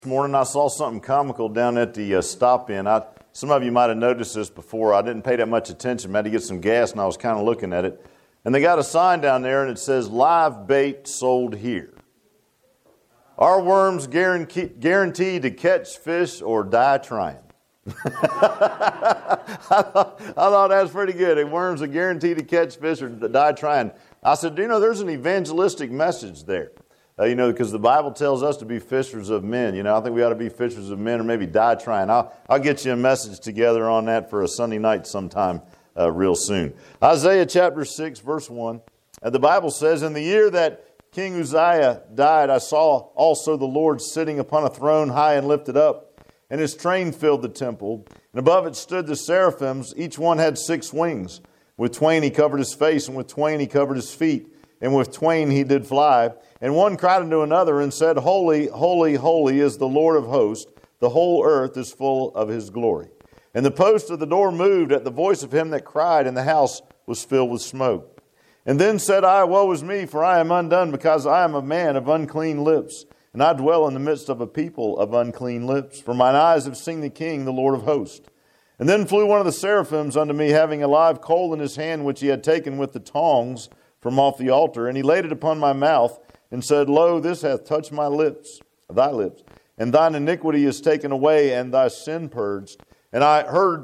This morning I saw something comical down at the stop-in. Some of you might have noticed this before. I didn't pay that much attention. I had to get some gas, and I was kind of looking at it. And they got a sign down there, and it says, "Live bait sold here. Are worms guaranteed to catch fish or die trying?" I thought that was pretty good. Worms are guaranteed to catch fish or die trying. I said, there's an evangelistic message there. Because the Bible tells us to be fishers of men. I think we ought to be fishers of men or maybe die trying. I'll get you a message together on that for a Sunday night sometime real soon. Isaiah chapter 6, verse 1. The Bible says, "In the year that King Uzziah died, I saw also the Lord sitting upon a throne high and lifted up, and his train filled the temple. And above it stood the seraphims. Each one had 6 wings. With twain he covered his face, and with twain he covered his feet, and with twain he did fly. And one cried unto another and said, Holy, holy, holy is the Lord of hosts. The whole earth is full of his glory. And the post of the door moved at the voice of him that cried, and the house was filled with smoke. And then said I, Woe is me, for I am undone, because I am a man of unclean lips, and I dwell in the midst of a people of unclean lips. For mine eyes have seen the King, the Lord of hosts. And then flew one of the seraphims unto me, having a live coal in his hand, which he had taken with the tongs from off the altar. And he laid it upon my mouth, and said, Lo, this hath touched my lips, thy lips, and thine iniquity is taken away, and thy sin purged. And I heard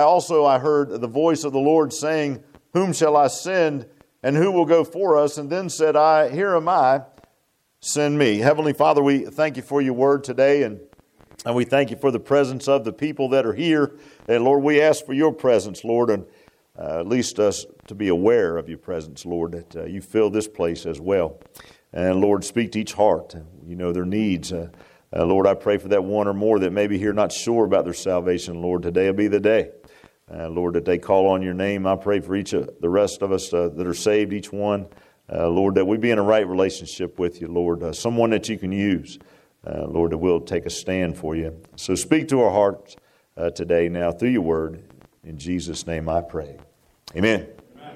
the voice of the Lord saying, Whom shall I send, and who will go for us? And then said I, Here am I, send me." Heavenly Father, we thank you for your word today, and we thank you for the presence of the people that are here. And Lord, we ask for your presence, Lord, and at least us to be aware of your presence, Lord, that you fill this place as well. And Lord, speak to each heart. You know their needs. Lord, I pray for that one or more that may be here not sure about their salvation. Lord, today will be the day. Lord, that they call on your name. I pray for each of the rest of us that are saved, each one. Lord, that we be in a right relationship with you, Lord. Someone that you can use. Lord, that will take a stand for you. So speak to our hearts today now through your word. In Jesus' name I pray. Amen.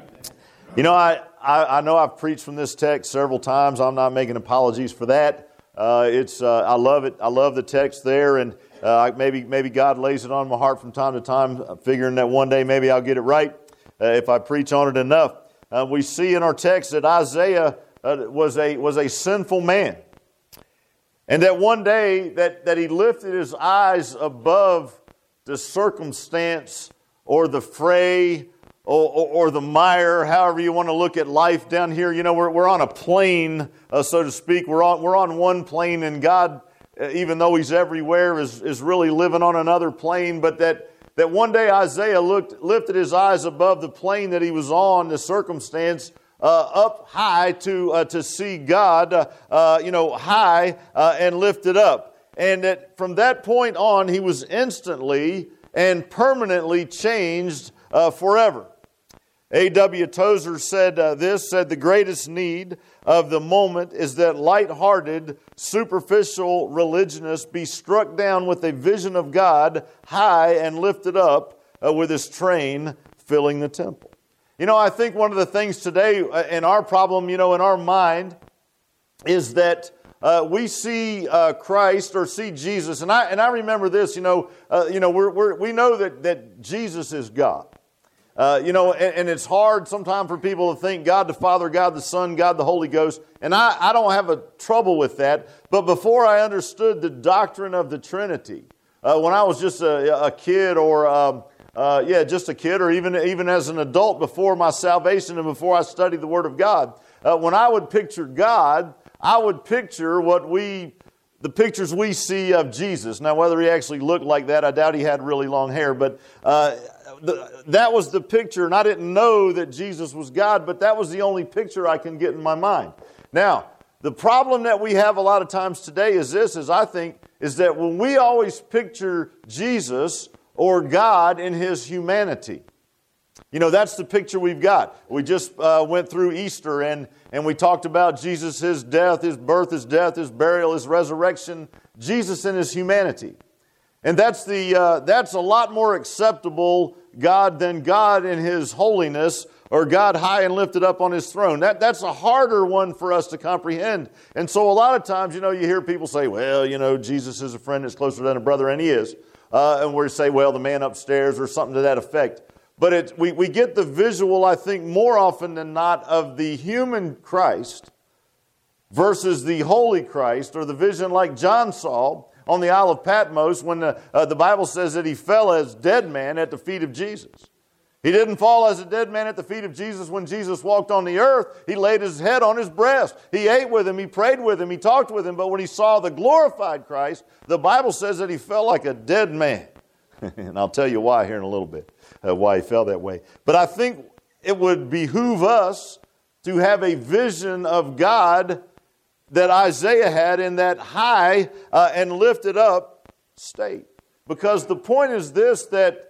I know I've preached from this text several times. I'm not making apologies for that. I love it. I love the text there, and maybe God lays it on my heart from time to time, figuring that one day maybe I'll get it right if I preach on it enough. We see in our text that Isaiah was a sinful man, and that one day that he lifted his eyes above the circumstance or the fray or the mire, however you want to look at life down here. We're on a plane, so to speak. We're on one plane, and God, even though He's everywhere, is really living on another plane. But that one day Isaiah lifted his eyes above the plane that he was on, the circumstance, up high to see God, high and lifted up. And that from that point on, he was instantly and permanently changed forever. A.W. Tozer said the greatest need of the moment is that light-hearted, superficial religionists be struck down with a vision of God high and lifted up with His train filling the temple. I think one of the things today in our problem, in our mind, is that we see Christ or see Jesus, and I remember this. We know that Jesus is God. And it's hard sometimes for people to think God the Father, God the Son, God the Holy Ghost. And I don't have a trouble with that. But before I understood the doctrine of the Trinity, when I was just a kid or just a kid, or even as an adult before my salvation and before I studied the Word of God, when I would picture God, I would picture the pictures we see of Jesus. Now, whether He actually looked like that, I doubt He had really long hair, but that was the picture, and I didn't know that Jesus was God, but that was the only picture I can get in my mind. Now, the problem that we have a lot of times today is that when we always picture Jesus or God in His humanity, that's the picture we've got. We just went through Easter, and we talked about Jesus, His death, His birth, His death, His burial, His resurrection, Jesus in His humanity. And that's a lot more acceptable God than God in His holiness or God high and lifted up on his throne. That's a harder one for us to comprehend. And so a lot of times, you hear people say, well, Jesus is a friend that's closer than a brother, and he is. And we say, well, the man upstairs or something to that effect. But we get the visual, I think, more often than not of the human Christ versus the holy Christ, or the vision like John saw on the Isle of Patmos when the Bible says that he fell as dead man at the feet of Jesus. He didn't fall as a dead man at the feet of Jesus when Jesus walked on the earth. He laid his head on his breast. He ate with him. He prayed with him. He talked with him. But when he saw the glorified Christ, the Bible says that he fell like a dead man. And I'll tell you why here in a little bit, why he fell that way. But I think it would behoove us to have a vision of God that Isaiah had in that high and lifted up state. Because the point is this, that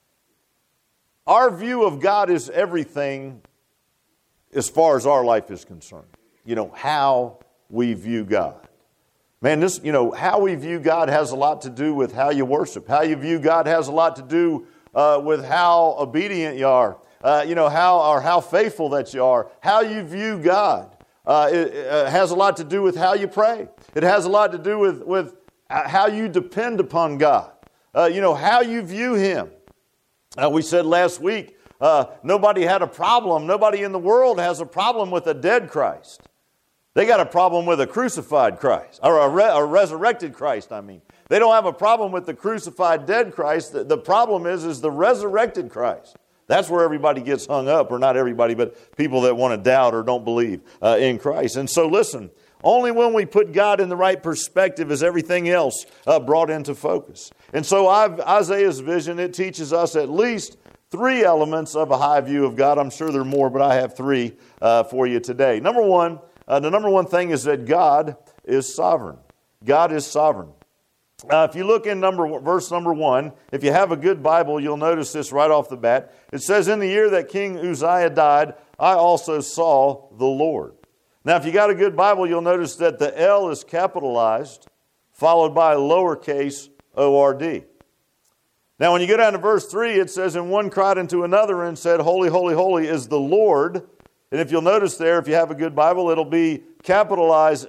our view of God is everything as far as our life is concerned. How we view God. Man, how we view God has a lot to do with how you worship. How you view God has a lot to do with how obedient you are. How faithful that you are. How you view God it has a lot to do with how you pray. It has a lot to do with how you depend upon God. How you view Him. We said last week, nobody had a problem. Nobody in the world has a problem with a dead Christ. They got a problem with a crucified Christ, or a resurrected Christ, I mean. They don't have a problem with the crucified dead Christ. The problem is the resurrected Christ. That's where everybody gets hung up, or not everybody, but people that want to doubt or don't believe in Christ. And so listen, only when we put God in the right perspective is everything else brought into focus. And so Isaiah's vision, it teaches us at least three elements of a high view of God. I'm sure there are more, but I have three for you today. Number one, the number one thing is that God is sovereign. God is sovereign. If you look in verse number 1, if you have a good Bible, you'll notice this right off the bat. It says, in the year that King Uzziah died, I also saw the Lord. Now, if you got a good Bible, you'll notice that the L is capitalized, followed by a lowercase O-R-D. Now, when you go down to verse 3, it says, and one cried unto another and said, holy, holy, holy is the Lord. And if you'll notice there, if you have a good Bible, it'll be capitalized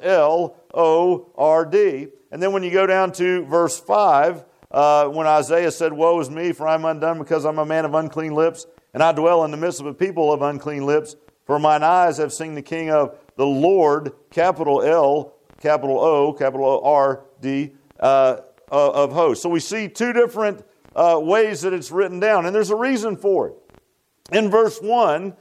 L-O-R-D. And then when you go down to verse 5, when Isaiah said, woe is me, for I am undone, because I'm a man of unclean lips, and I dwell in the midst of a people of unclean lips. For mine eyes have seen the King of the Lord, capital L, capital O, capital O-R-D, of hosts. So we see two different ways that it's written down, and there's a reason for it. In verse 1,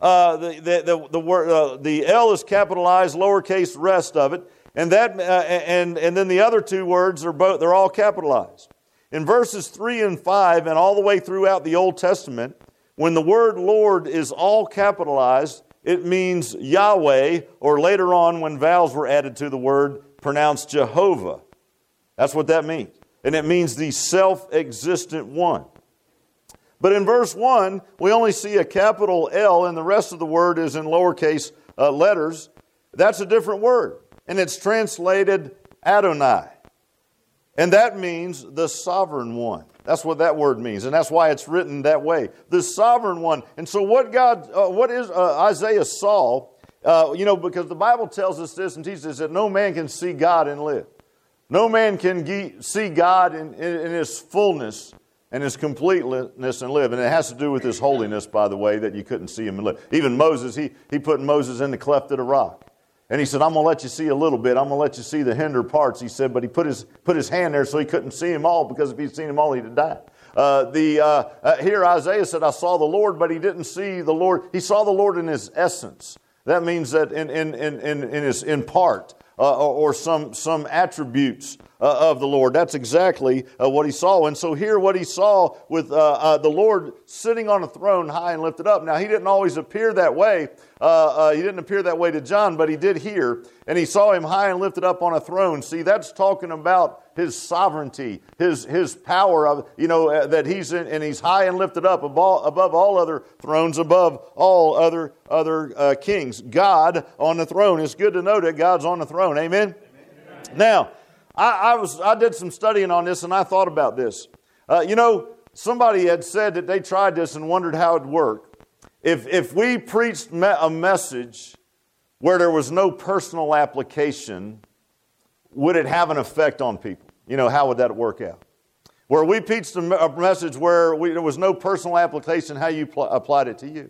the L is capitalized, lowercase, the rest of it. And then the other two words they're all capitalized. In verses 3 and 5 and all the way throughout the Old Testament, when the word Lord is all capitalized, it means Yahweh, or later on when vowels were added to the word, pronounced Jehovah. That's what that means. And it means the self-existent one. But in verse 1, we only see a capital L, and the rest of the word is in lowercase letters. That's a different word. And it's translated Adonai. And that means the sovereign one. That's what that word means. And that's why it's written that way. The sovereign one. And so what Isaiah saw, because the Bible tells us this and teaches us that no man can see God and live. No man can see God in His fullness and His completeness and live. And it has to do with His holiness, by the way, that you couldn't see Him and live. Even Moses, he put Moses in the cleft of the rock. And he said, I'm going to let you see a little bit. I'm going to let you see the hinder parts, he said. But he put his hand there so he couldn't see him all, because if he'd seen him all, he'd have died. Here Isaiah said, I saw the Lord, but he didn't see the Lord. He saw the Lord in His essence. That means that in part, or some attributes of the Lord. That's exactly what he saw. And so here what he saw with the Lord sitting on a throne high and lifted up. Now, he didn't always appear that way. He didn't appear that way to John, but he did here. And he saw Him high and lifted up on a throne. See, that's talking about His sovereignty, His power, of that He's in, and He's high and lifted up above all other thrones, above all other kings. God on the throne. It's good to know that God's on the throne. Amen? Amen. Now, I did some studying on this, and I thought about this. Somebody had said that they tried this and wondered how it worked. if we preached a message where there was no personal application, would it have an effect on people? How would that work out? Where we preached a message where there was no personal application, how you applied it to you.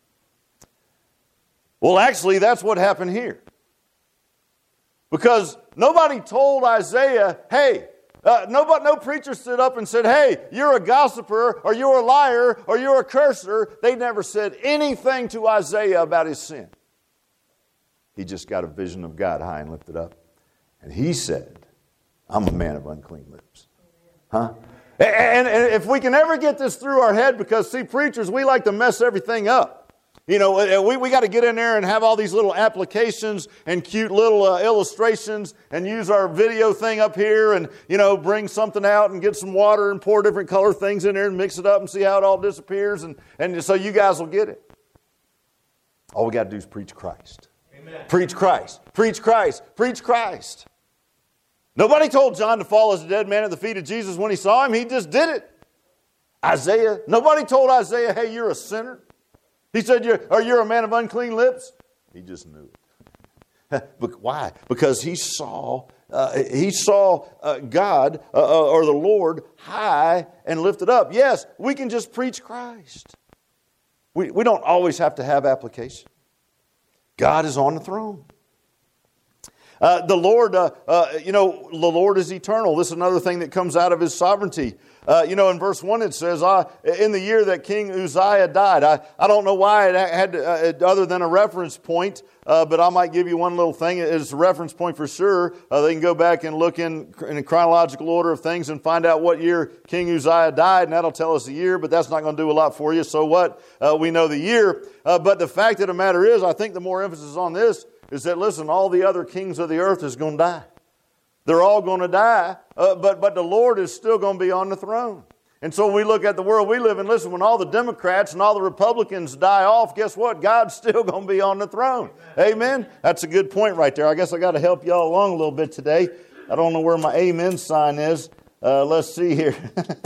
Well, actually, that's what happened here. Because nobody told Isaiah, hey, no preacher stood up and said, hey, you're a gossiper, or you're a liar, or you're a curser. They never said anything to Isaiah about his sin. He just got a vision of God high and lifted up. And he said, I'm a man of unclean lips. Huh? And if we can ever get this through our head, because, see, preachers, we like to mess everything up. We got to get in there and have all these little applications and cute little illustrations and use our video thing up here and, bring something out and get some water and pour different color things in there and mix it up and see how it all disappears. And so you guys will get it. All we got to do is preach Christ. Amen. Preach Christ. Preach Christ. Preach Christ. Nobody told John to fall as a dead man at the feet of Jesus when he saw him. He just did it. Isaiah. Nobody told Isaiah, hey, you're a sinner. He said, you're a man of unclean lips. He just knew it. But why? Because he saw God or the Lord high and lifted up. Yes, we can just preach Christ. We don't always have to have application. God is on the throne. The Lord is eternal. This is another thing that comes out of His sovereignty. In verse 1 it says, in the year that King Uzziah died. I don't know why it had other than a reference point, but I might give you one little thing. It's a reference point for sure. They can go back and look in a chronological order of things and find out what year King Uzziah died, and that'll tell us the year, but that's not going to do a lot for you. So what? We know the year. But the fact of the matter is, I think the more emphasis on this is that, listen, all the other kings of the earth is going to die. They're all going to die, but the Lord is still going to be on the throne. And so when we look at the world we live in, listen, when all the Democrats and all the Republicans die off, guess what? God's still going to be on the throne. Amen? That's a good point right there. I guess I got to help y'all along a little bit today. I don't know where my amen sign is. Let's see here.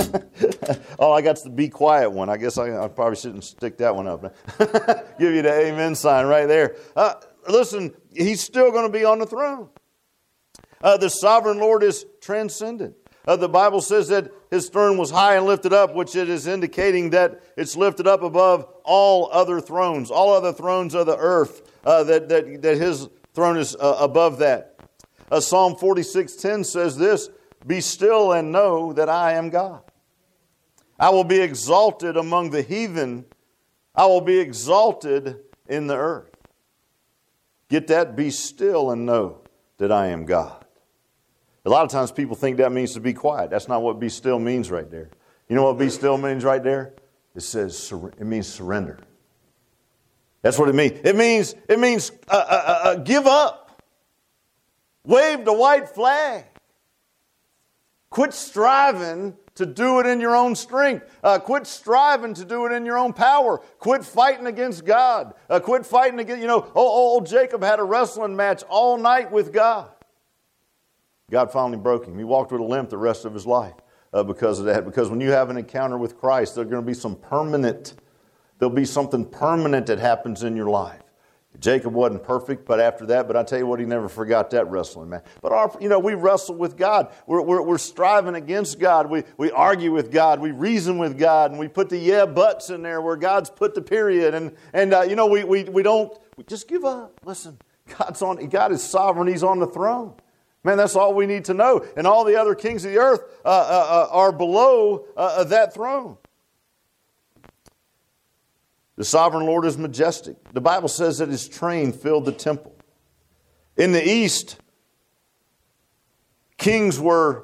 Oh, I got the be quiet one. I guess I probably shouldn't stick that one up. Give you the amen sign right there. Listen, He's still going to be on the throne. The sovereign Lord is transcendent. The Bible says that His throne was high and lifted up, which it is indicating that it's lifted up above all other thrones of the earth, that His throne is above that. Psalm 46:10 says this, be still and know that I am God. I will be exalted among the heathen. I will be exalted in the earth. Get that? Be still and know that I am God. A lot of times people think that means to be quiet. That's not what be still means right there. You know what be still means right there? It means surrender. That's what it means. It means give up. Wave the white flag. Quit striving to do it in your own strength. Quit striving to do it in your own power. Quit fighting against God. Quit fighting against, old Jacob had a wrestling match all night with God. God finally broke him. He walked with a limp the rest of his life because of that. Because when you have an encounter with Christ, there's going to be there'll be something permanent that happens in your life. Jacob wasn't perfect, but after that, but I tell you what, he never forgot that wrestling match. But we wrestle with God. We're striving against God. We argue with God. We reason with God, and we put the yeah buts in there where God's put the period. We just give up. Listen, God is sovereign. He's on the throne. Man, that's all we need to know. And all the other kings of the earth are below that throne. The sovereign Lord is majestic. The Bible says that His train filled the temple. In the East, kings would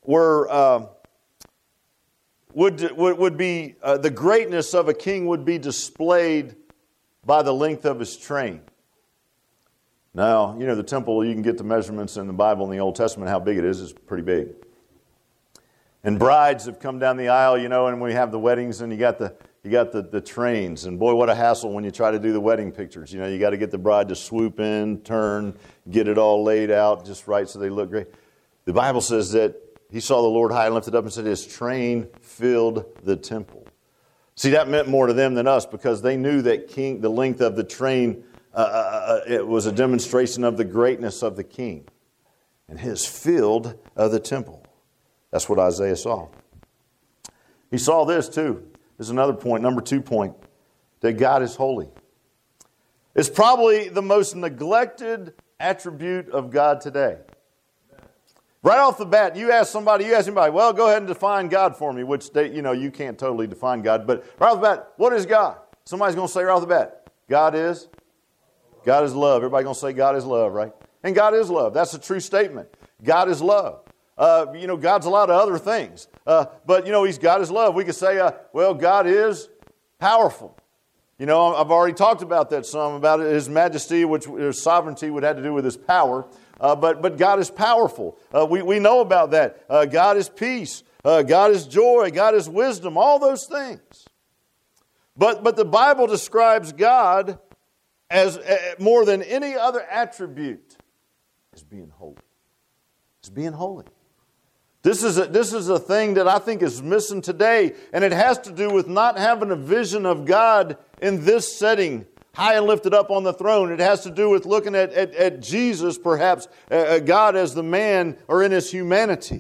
be the greatness of a king would be displayed by the length of his train. Now, the temple, you can get the measurements in the Bible in the Old Testament, how big it is. It's pretty big. And brides have come down the aisle, and we have the weddings, and you got the trains. And boy, what a hassle when you try to do the wedding pictures. You got to get the bride to swoop in, turn, get it all laid out just right so they look great. The Bible says that he saw the Lord high and lifted up and said His train filled the temple. See, that meant more to them than us because they knew that the length of the train, it was a demonstration of the greatness of the king and his field of the temple. That's what Isaiah saw. He saw this too. There's another point, number 2 point, that God is holy. It's probably the most neglected attribute of God today. Right off the bat, you ask anybody, well, go ahead and define God for me, which you can't totally define God, but right off the bat, what is God? Somebody's going to say right off the bat, God is love. Everybody's going to say God is love, right? And God is love. That's a true statement. God is love. God's a lot of other things. But God is love. We could say, God is powerful. I've already talked about that some, about His majesty, which His sovereignty would have to do with His power. But God is powerful. We know about that. God is peace. God is joy. God is wisdom. All those things. But the Bible describes God as more than any other attribute as being holy. As being holy. This is a thing that I think is missing today, and it has to do with not having a vision of God in this setting, high and lifted up on the throne. It has to do with looking at Jesus, perhaps, God as the man or in His humanity.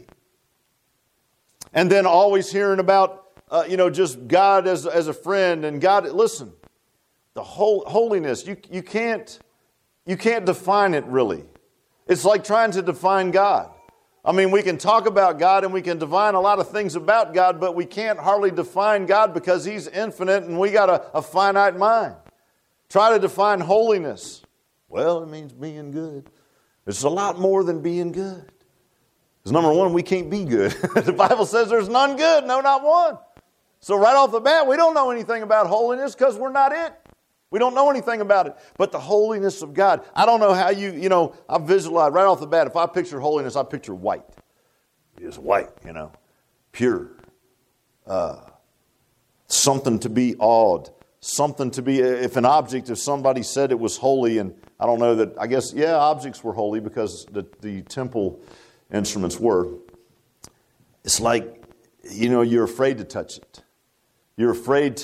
And then always hearing about, just God as a friend. And God, listen, the holiness, you can't define it really. It's like trying to define God. I mean, we can talk about God and we can define a lot of things about God, but we can't hardly define God because He's infinite and we got a finite mind. Try to define holiness. Well, it means being good. It's a lot more than being good. Because number one, we can't be good. The Bible says there's none good, no, not one. So right off the bat, we don't know anything about holiness because we're not it. We don't know anything about it. But the holiness of God, I don't know how I visualize right off the bat. If I picture holiness, I picture white. It's white, pure. Something to be awed. Something to be, if somebody said it was holy, and I don't know that, I guess, objects were holy because the temple instruments were. It's like, you're afraid to touch it. You're afraid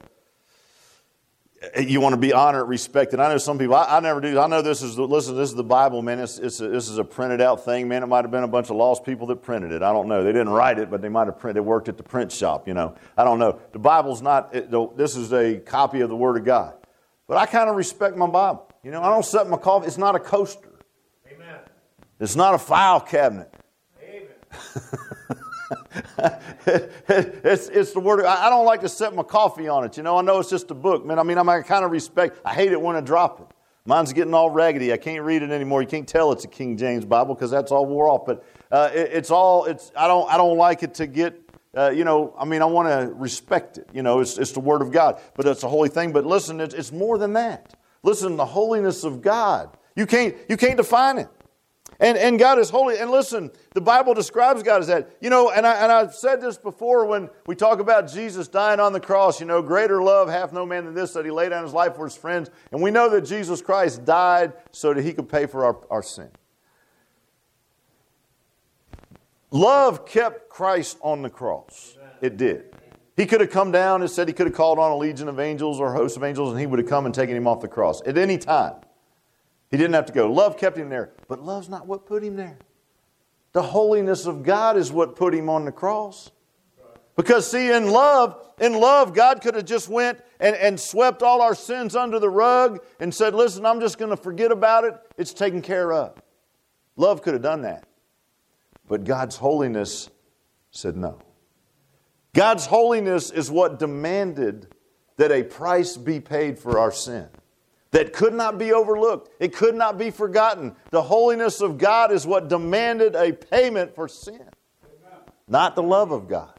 you want to be honored, respected. I know some people, I never do. I know this is the Bible, man. This is a printed out thing, man. It might have been a bunch of lost people that printed it. I don't know. They didn't write it, but they might have worked at the print shop, I don't know. The Bible's not, this is a copy of the Word of God. But I kind of respect my Bible. I don't set my coffee. It's not a coaster. Amen. It's not a file cabinet. Amen. It's the Word. I don't like to set my coffee on it. I know it's just a book, man. I kind of respect. I hate it when I drop it. Mine's getting all raggedy. I can't read it anymore. You can't tell it's a King James Bible because that's all wore off. But I don't like it to get. I want to respect it. It's the Word of God, but it's a holy thing. But listen, it's more than that. Listen, the holiness of God. You can't define it. And God is holy. And listen, the Bible describes God as that. And I've said this before when we talk about Jesus dying on the cross. Greater love hath no man than this, that He laid down His life for His friends. And we know that Jesus Christ died so that He could pay for our sin. Love kept Christ on the cross. It did. He could have come down and said He could have called on a legion of angels or a host of angels, and He would have come and taken Him off the cross at any time. He didn't have to go. Love kept Him there. But love's not what put Him there. The holiness of God is what put Him on the cross. Because see, in love, God could have just went and swept all our sins under the rug and said, listen, I'm just going to forget about it. It's taken care of. Love could have done that. But God's holiness said no. God's holiness is what demanded that a price be paid for our sin. That could not be overlooked. It could not be forgotten. The holiness of God is what demanded a payment for sin. Not the love of God.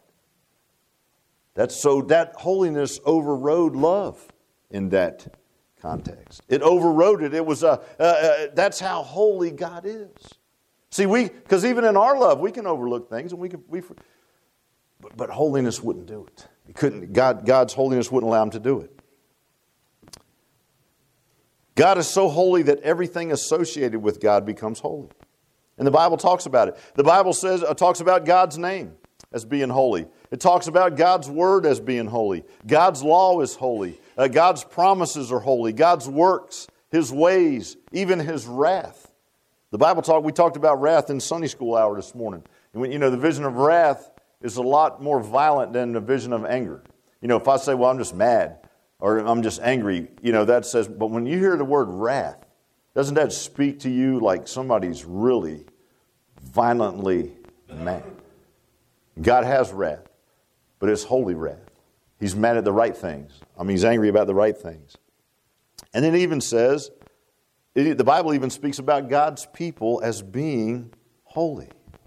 That holiness overrode love in that context. It overrode it. It was that's how holy God is. See, because even in our love, we can overlook things, and but holiness wouldn't do it. It couldn't. God's holiness wouldn't allow Him to do it. God is so holy that everything associated with God becomes holy. And the Bible talks about it. The Bible talks about God's name. as being holy. It talks about God's Word as being holy. God's law is holy. God's promises are holy. God's works, His ways, even His wrath. The Bible we talked about wrath in Sunday school hour this morning. And the vision of wrath is a lot more violent than the vision of anger. If I say, well, I'm just mad or I'm just angry, that says, but when you hear the word wrath, doesn't that speak to you like somebody's really violently mad? God has wrath, but it's holy wrath. He's mad at the right things. He's angry about the right things. And it even says, the Bible even speaks about God's people as being holy.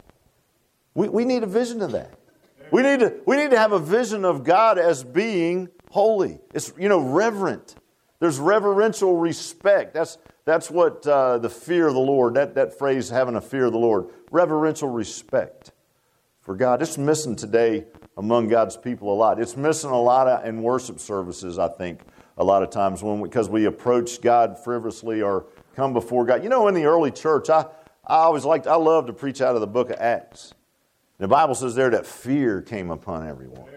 We need a vision of that. We need to have a vision of God as being holy. It's reverent. There's reverential respect. That's what the fear of the Lord. That phrase, having a fear of the Lord, reverential respect for God. It's missing today among God's people a lot. It's missing a lot in worship services, I think, a lot of times because we approach God frivolously or come before God. In the early church, I love to preach out of the book of Acts. The Bible says there that fear came upon everyone.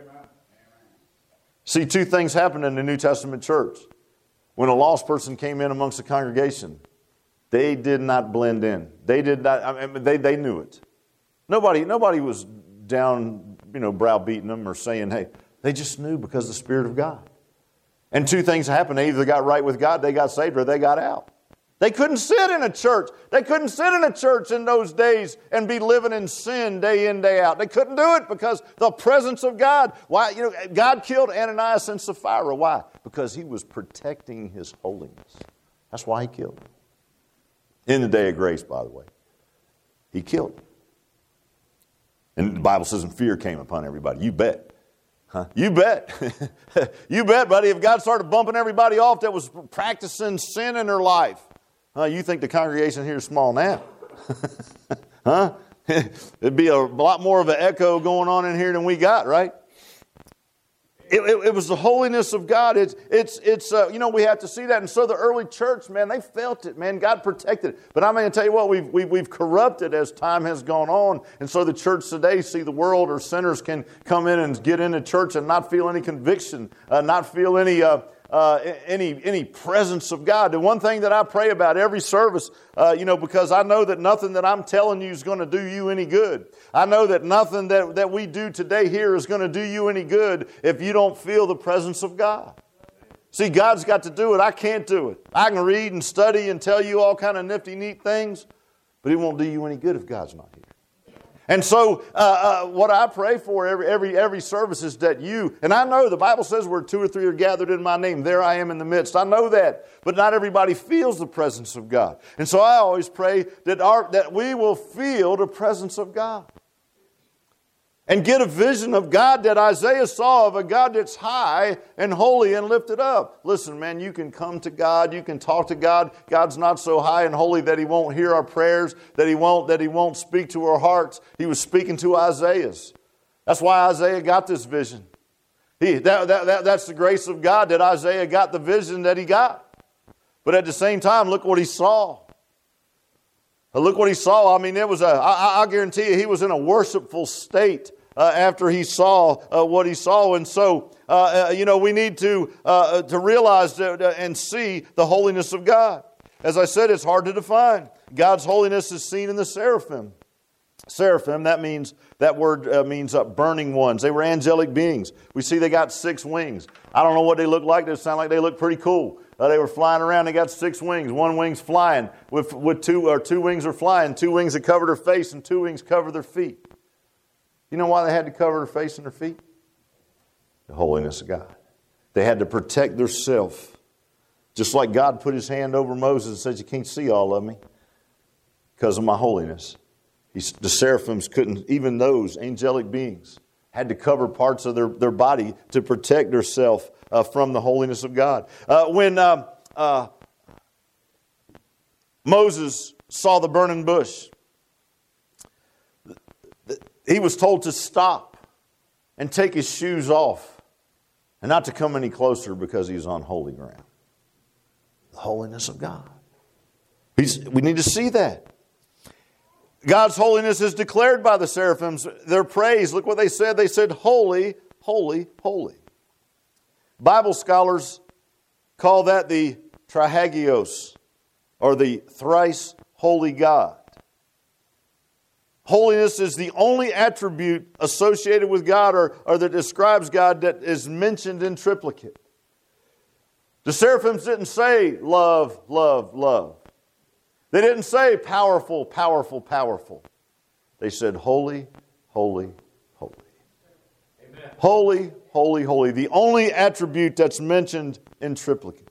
See, two things happened in the New Testament church. When a lost person came in amongst the congregation, they did not blend in. They did not. They knew it. Nobody was down, browbeating them or saying, "Hey." They just knew because of the Spirit of God. And two things happened. They either got right with God, they got saved, or they got out. They couldn't sit in a church. They couldn't sit in a church in those days and be living in sin day in, day out. They couldn't do it because the presence of God. Why? God killed Ananias and Sapphira. Why? Because He was protecting His holiness. That's why He killed them. In the day of grace, by the way. He killed them. And the Bible says, and fear came upon everybody. You bet. Huh? You bet. You bet, buddy. If God started bumping everybody off that was practicing sin in their life, you think the congregation here is small now? Huh? It'd be a lot more of an echo going on in here than we got, right? It was the holiness of God. It's we have to see that. And so the early church, man, they felt it, man. God protected it. But I'm going to tell you what, we've corrupted as time has gone on. And so the church today, see, the world or sinners can come in and get into church and not feel any conviction, not feel any presence of God. The one thing that I pray about every service, because I know that nothing that I'm telling you is going to do you any good. I know that nothing that we do today here is going to do you any good if you don't feel the presence of God. See, God's got to do it. I can't do it. I can read and study and tell you all kind of nifty, neat things, but it won't do you any good if God's not here. And so what I pray for every service is that you, and I know the Bible says where 2 or 3 are gathered in my name, there I am in the midst. I know that, but not everybody feels the presence of God. And so I always pray that we will feel the presence of God. And get a vision of God that Isaiah saw, of a God that's high and holy and lifted up. Listen, man, you can come to God, you can talk to God. God's not so high and holy that He won't hear our prayers, that He won't speak to our hearts. He was speaking to Isaiah's. That's why Isaiah got this vision. That's the grace of God that Isaiah got the vision that he got. But at the same time, look what he saw. Look what he saw. I mean, I guarantee you he was in a worshipful state after he saw what he saw. And so, we need to realize and see the holiness of God. As I said, it's hard to define. God's holiness is seen in the seraphim. Seraphim, that word means burning ones. They were angelic beings. We see they got 6 wings. I don't know what they look like. They sound like they look pretty cool. They were flying around. They got 6 wings. 1 wing's flying with 2 wings are flying. 2 wings that cover their face and 2 wings cover their feet. You know why they had to cover their face and their feet? The holiness of God. They had to protect themselves. Just like God put His hand over Moses and said, you can't see all of me because of my holiness. The seraphims couldn't, even those angelic beings, had to cover parts of their body to protect themselves from the holiness of God. When Moses saw the burning bush, he was told to stop and take his shoes off and not to come any closer because he was on holy ground. The holiness of God. We need to see that. God's holiness is declared by the seraphims. Their praise, look what they said. They said, holy, holy, holy. Bible scholars call that the trihagios, or the thrice holy God. Holiness is the only attribute associated with God or that describes God that is mentioned in triplicate. The seraphims didn't say love, love, love. They didn't say powerful, powerful, powerful. They said holy, holy, holy. Amen. Holy, holy, holy. The only attribute that's mentioned in triplicate.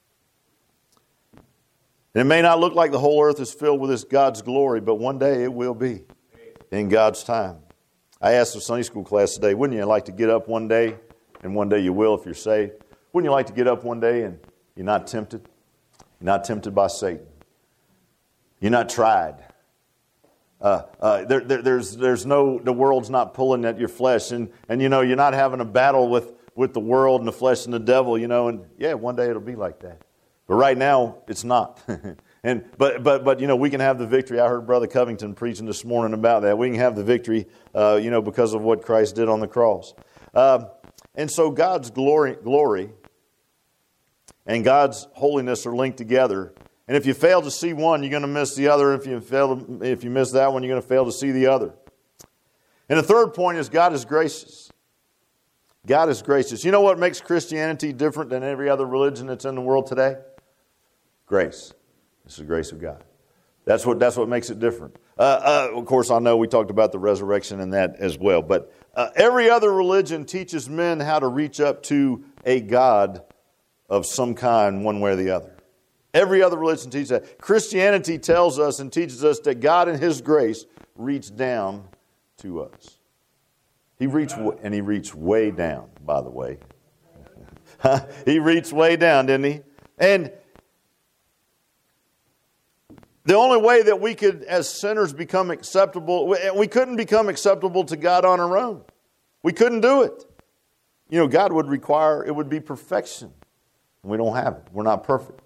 And it may not look like the whole earth is filled with this God's glory, but one day it will be in God's time. I asked the Sunday school class today, wouldn't you like to get up one day, and one day you will if you're saved? Wouldn't you like to get up one day and you're not tempted? You're not tempted by Satan. You're not tried. The world's not pulling at your flesh, and you're not having a battle with the world and the flesh and the devil, and yeah, one day it'll be like that. But right now, it's not. But we can have the victory. I heard Brother Covington preaching this morning about that. We can have the victory, because of what Christ did on the cross. And so God's glory and God's holiness are linked together. And if you fail to see one, you're going to miss the other. If you miss that one, you're going to fail to see the other. And the third point is God is gracious. God is gracious. You know what makes Christianity different than every other religion that's in the world today? Grace. It's the grace of God. That's what makes it different. Of course, I know we talked about the resurrection and that as well. But every other religion teaches men how to reach up to a God of some kind, one way or the other. Every other religion teaches that. Christianity tells us and teaches us that God in His grace reached down to us. He reached way down, by the way. He reached way down, didn't He? And the only way that we could, as sinners, become acceptable, we couldn't become acceptable to God on our own. We couldn't do it. God would require, it would be perfection. We don't have it. We're not perfect.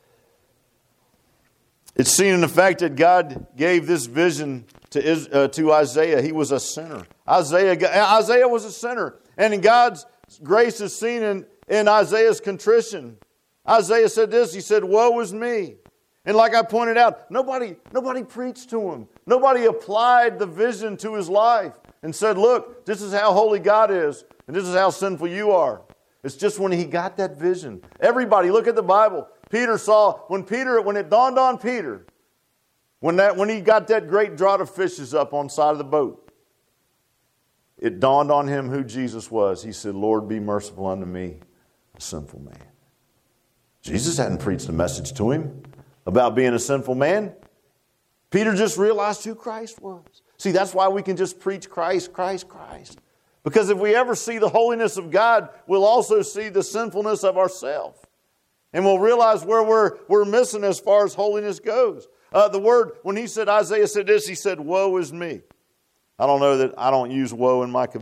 It's seen in the fact that God gave this vision to Isaiah. He was a sinner. Isaiah was a sinner. And in God's grace is seen in Isaiah's contrition. Isaiah said this, he said, woe is me. And like I pointed out, nobody preached to him. Nobody applied the vision to his life and said, look, this is how holy God is, and this is how sinful you are. It's just when he got that vision. Everybody, look at the Bible. Peter saw, when it dawned on Peter, when he got that great draught of fishes up on the side of the boat, it dawned on him who Jesus was. He said, Lord, be merciful unto me, a sinful man. Jesus hadn't preached a message to him about being a sinful man. Peter just realized who Christ was. See, that's why we can just preach Christ, Christ, Christ. Because if we ever see the holiness of God, we'll also see the sinfulness of ourselves. And we'll realize where we're missing as far as holiness goes. The word, when Isaiah said this, he said, woe is me. I don't know that I don't use woe in my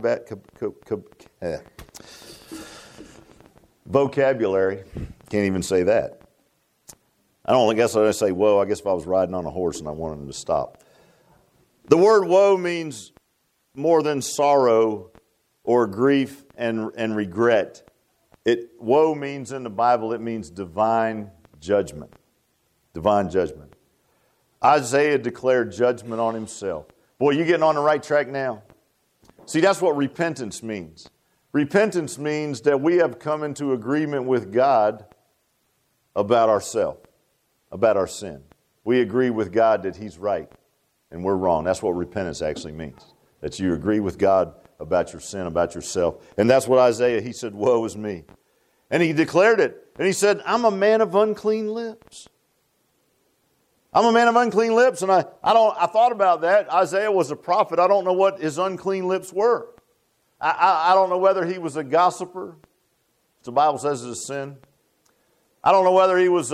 vocabulary. Can't even say that. I guess I'd say woe. I guess if I was riding on a horse and I wanted him to stop. The word woe means more than sorrow or grief and regret. Woe means in the Bible, it means divine judgment. Divine judgment. Isaiah declared judgment on himself. Boy, you getting on the right track now. See, that's what repentance means. Repentance means that we have come into agreement with God about ourselves, about our sin. We agree with God that He's right and we're wrong. That's what repentance actually means. That you agree with God about your sin, about yourself. And that's what Isaiah, he said, woe is me. And he declared it. And he said, I'm a man of unclean lips. I'm a man of unclean lips. And I thought about that. Isaiah was a prophet. I don't know what his unclean lips were. I don't know whether he was a gossiper, which the Bible says is a sin. I don't know whether he was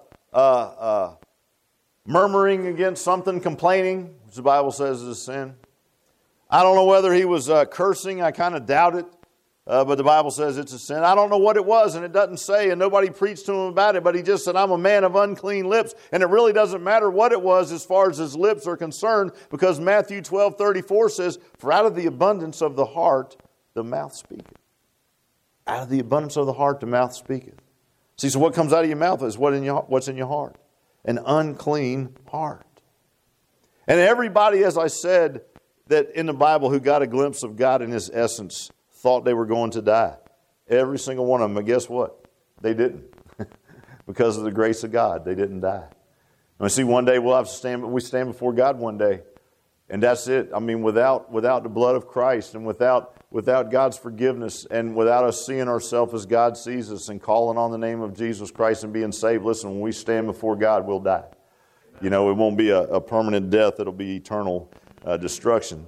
murmuring against something, complaining, which the Bible says is a sin. I don't know whether he was cursing. I kind of doubt it. but the Bible says it's a sin. I don't know what it was, and it doesn't say, and nobody preached to him about it, but he just said, I'm a man of unclean lips. And it really doesn't matter what it was as far as his lips are concerned, because Matthew 12:34 says, for out of the abundance of the heart, the mouth speaketh. Out of the abundance of the heart, the mouth speaketh. See, so what comes out of your mouth is what's in your heart. An unclean heart. And everybody, as I said, that in the Bible who got a glimpse of God in His essence thought they were going to die. Every single one of them. But guess what? They didn't. Because of the grace of God, they didn't die. And see, one day we'll have to we stand before God one day. And that's it. I mean, without the blood of Christ and without God's forgiveness and without us seeing ourselves as God sees us and calling on the name of Jesus Christ and being saved, listen, when we stand before God, we'll die. You know, it won't be a permanent death. It'll be eternal destruction.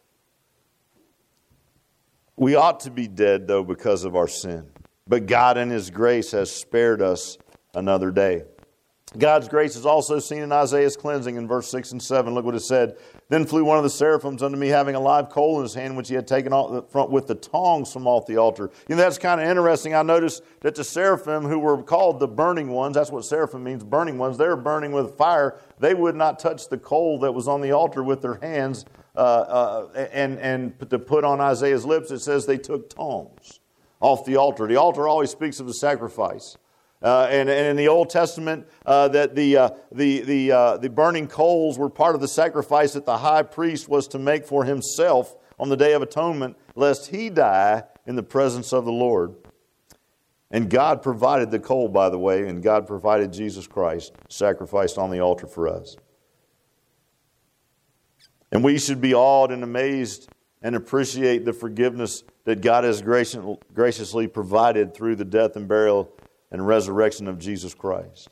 We ought to be dead, though, because of our sin. But God in His grace has spared us another day. God's grace is also seen in Isaiah's cleansing in verse 6 and 7. Look what it said. Then flew one of the seraphims unto me, having a live coal in his hand, which he had taken off with the tongs from off the altar. You know, that's kind of interesting. I noticed that the seraphim, who were called the burning ones, that's what seraphim means, burning ones, they were burning with fire. They would not touch the coal that was on the altar with their hands. And to put on Isaiah's lips, it says they took tongs off the altar. The altar always speaks of the sacrifice. And in the Old Testament, that the burning coals were part of the sacrifice that the high priest was to make for himself on the Day of Atonement, lest he die in the presence of the Lord. And God provided the coal, by the way, and God provided Jesus Christ, sacrificed on the altar for us. And we should be awed and amazed and appreciate the forgiveness that God has graciously provided through the death and burial and resurrection of Jesus Christ.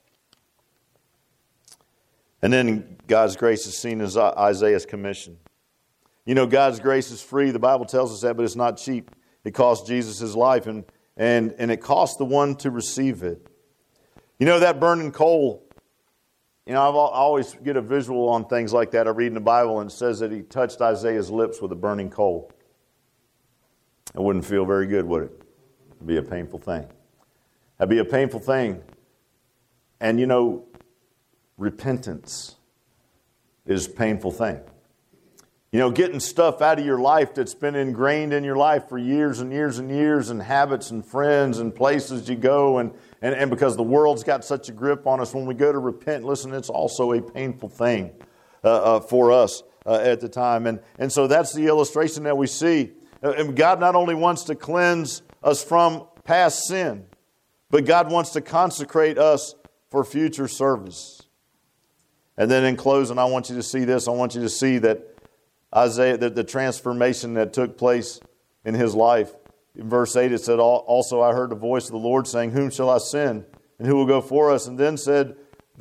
And then God's grace is seen as Isaiah's commission. You know, God's grace is free. The Bible tells us that, but it's not cheap. It cost Jesus His life, and it cost the one to receive it. You know, that burning coal, you know, I always get a visual on things like that. I read in the Bible, and it says that He touched Isaiah's lips with a burning coal. It wouldn't feel very good, would it? It'd be a painful thing. That'd be a painful thing. And you know, repentance is a painful thing. You know, getting stuff out of your life that's been ingrained in your life for years and years and years, and habits and friends and places you go, and because the world's got such a grip on us, when we go to repent, listen, it's also a painful thing for us at the time. And so that's the illustration that we see. And God not only wants to cleanse us from past sin, but God wants to consecrate us for future service. And then in closing, I want you to see this. I want you to see that Isaiah, the transformation that took place in his life. In verse 8 it said, also I heard the voice of the Lord saying, whom shall I send? And who will go for us? And then said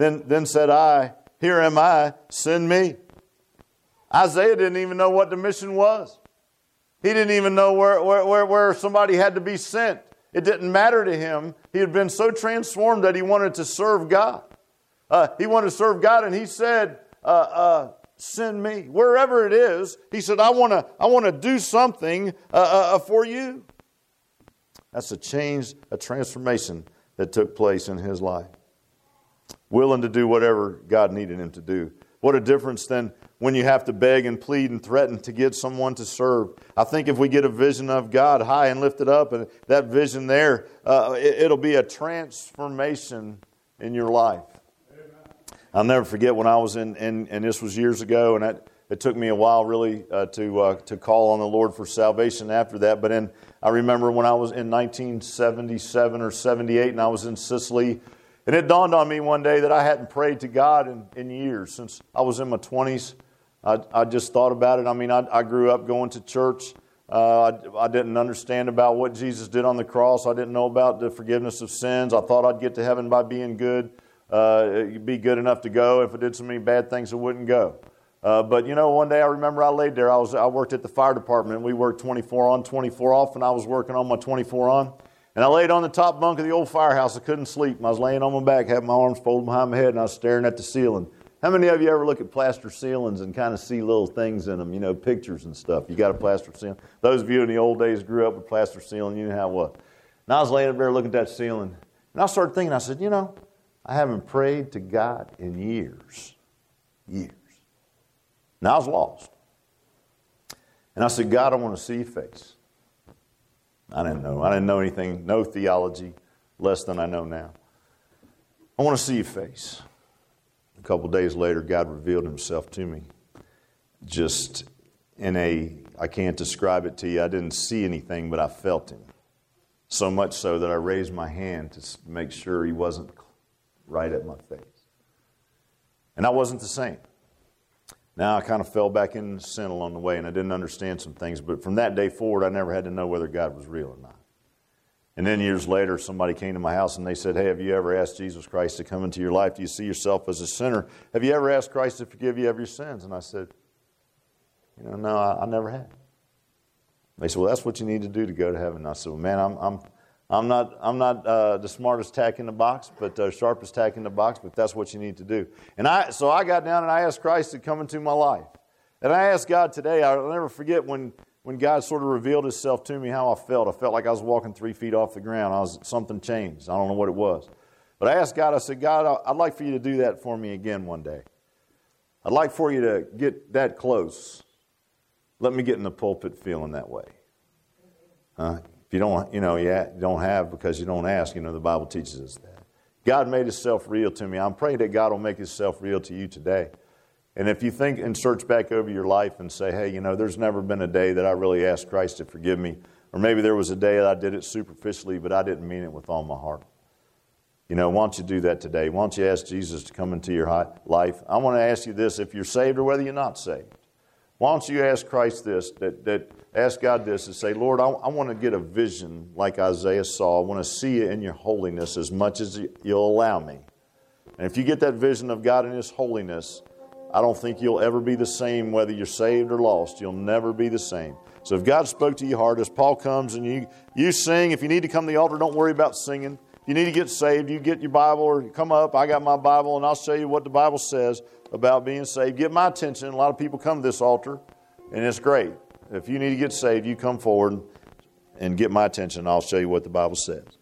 I, here am I, send me. Isaiah didn't even know what the mission was. He didn't even know where somebody had to be sent. It didn't matter to him. He had been so transformed that he wanted to serve God. He wanted to serve God, and he said, send me. Wherever it is, he said, I want to do something for you. That's a change, a transformation that took place in his life. Willing to do whatever God needed him to do. What a difference then when you have to beg and plead and threaten to get someone to serve. I think if we get a vision of God high and lifted up, and that vision there, it'll be a transformation in your life. I'll never forget when I was and this was years ago, and it took me a while really to call on the Lord for salvation after that. But I remember when I was in 1977 or 78, and I was in Sicily. And it dawned on me one day that I hadn't prayed to God in years. Since I was in my 20s, I just thought about it. I mean, I grew up going to church. I didn't understand about what Jesus did on the cross. I didn't know about the forgiveness of sins. I thought I'd get to heaven by being good, be good enough to go. If I did so many bad things, I wouldn't go. But, you know, one day I remember I laid there. I worked at the fire department. We worked 24 on, 24 off, and I was working on my 24 on. And I laid on the top bunk of the old firehouse. I couldn't sleep. I was laying on my back, had my arms folded behind my head, and I was staring at the ceiling. How many of you ever look at plaster ceilings and kind of see little things in them, you know, pictures and stuff? You got a plaster ceiling. Those of you in the old days grew up with plaster ceiling, you know how it was. And I was laying up there looking at that ceiling, and I started thinking, I said, you know, I haven't prayed to God in years. Years. And I was lost. And I said, God, I want to see your face. I didn't know anything, no theology, less than I know now. I want to see your face. A couple of days later, God revealed himself to me. Just I can't describe it to you. I didn't see anything, but I felt him. So much so that I raised my hand to make sure he wasn't right at my face. And I wasn't the same. Now I kind of fell back into sin along the way, and I didn't understand some things. But from that day forward, I never had to know whether God was real or not. And then years later, somebody came to my house and they said, hey, have you ever asked Jesus Christ to come into your life? Do you see yourself as a sinner? Have you ever asked Christ to forgive you of your sins? And I said, no, I never have. They said, well, that's what you need to do to go to heaven. And I said, well, man, I'm not the smartest tack in the box, but sharpest tack in the box, but that's what you need to do. And so I got down and I asked Christ to come into my life. And I asked God today, I'll never forget when God sort of revealed himself to me, how I felt. I felt like I was walking 3 feet off the ground. Something changed. I don't know what it was. But I asked God, I said, God, I'd like for you to do that for me again one day. I'd like for you to get that close. Let me get in the pulpit feeling that way. If you don't, you don't have because you don't ask. The Bible teaches us that. God made himself real to me. I'm praying that God will make himself real to you today. And if you think and search back over your life and say, hey, there's never been a day that I really asked Christ to forgive me. Or maybe there was a day that I did it superficially, but I didn't mean it with all my heart. Why don't you do that today? Why don't you ask Jesus to come into your life? I want to ask you this, if you're saved or whether you're not saved. Why don't you ask Christ this, ask God this and say, Lord, I want to get a vision like Isaiah saw. I want to see you in your holiness as much as you'll allow me. And if you get that vision of God in his holiness, I don't think you'll ever be the same whether you're saved or lost. You'll never be the same. So if God spoke to your heart, as Paul comes and you sing, if you need to come to the altar, don't worry about singing. If you need to get saved, you get your Bible or you come up. I got my Bible and I'll show you what the Bible says about being saved. Get my attention. A lot of people come to this altar and it's great. If you need to get saved, you come forward and get my attention and I'll show you what the Bible says.